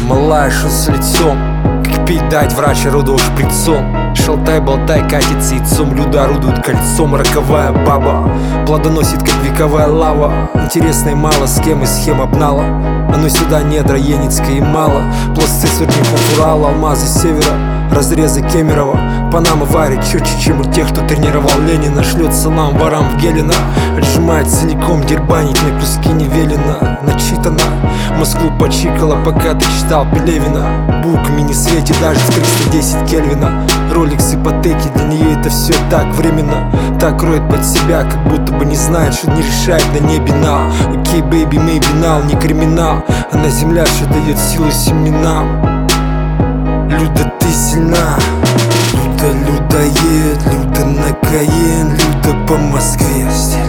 малая, шо с лицом, как пить дать врач орудовал шприцом. Шалтай-болтай катится яйцом, люди орудуют кольцом. Роковая баба плодоносит, как вековая лава. Интересно и мало, с кем и схем обнала. Оно сюда недра Енецкое и мало. Пласты сорняков Урала, алмазы севера, разрезы Кемерово. Панама варит четче, чем у тех, кто тренировал Ленина. Шлет салам ворам в Гелена, отжимает целиком, дербанить на куски не велено. Начитано, Москву почикала, пока ты читал Пелевина. Буквами не светит даже с 310 Кельвина. Ролекс, ипотеки, для нее это все так временно. Так роет под себя, как будто бы не знает, что не решает на небе на. Окей, бэйби, мэйби, нал, не криминал. Она земля, что дает силу семенам. Люда, ты сильна. Люда, людоед, Люда на Каен, Люда по Москве.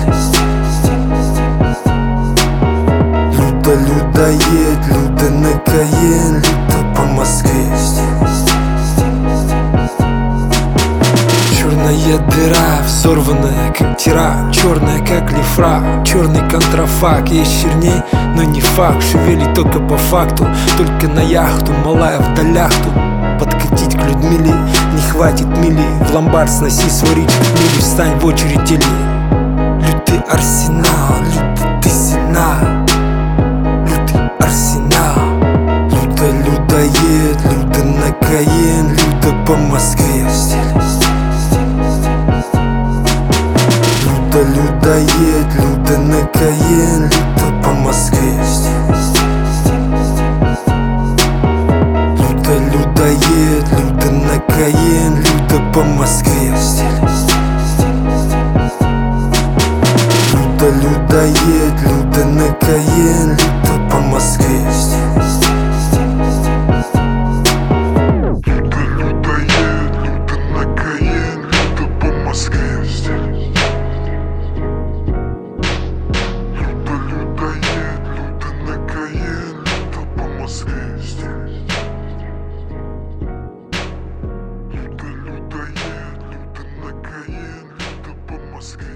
Люда, людоед, Люда на Каен, Люда по Москве. Черная дыра, взорванная как тира, черная как лифра, черный контрафакт. Есть черней, но не факт, шевелит только по факту. Только на яхту, малая в долях тут. Подкатить к Людмиле не хватит мили. В ломбард сноси свой рич мили, встань в очередь или. Лютый арсенал, Люда, ты сильна. Лютый арсенал. Люда, людоед, Люда на Каен, Люда по Москве. Люда, людоед, Люда на Каен, Люда по Москве. Люда, людоед, Люда на Каен, Люда по Москве. Люда, людоед, Люда на Каен, Люда по Москве. Москве.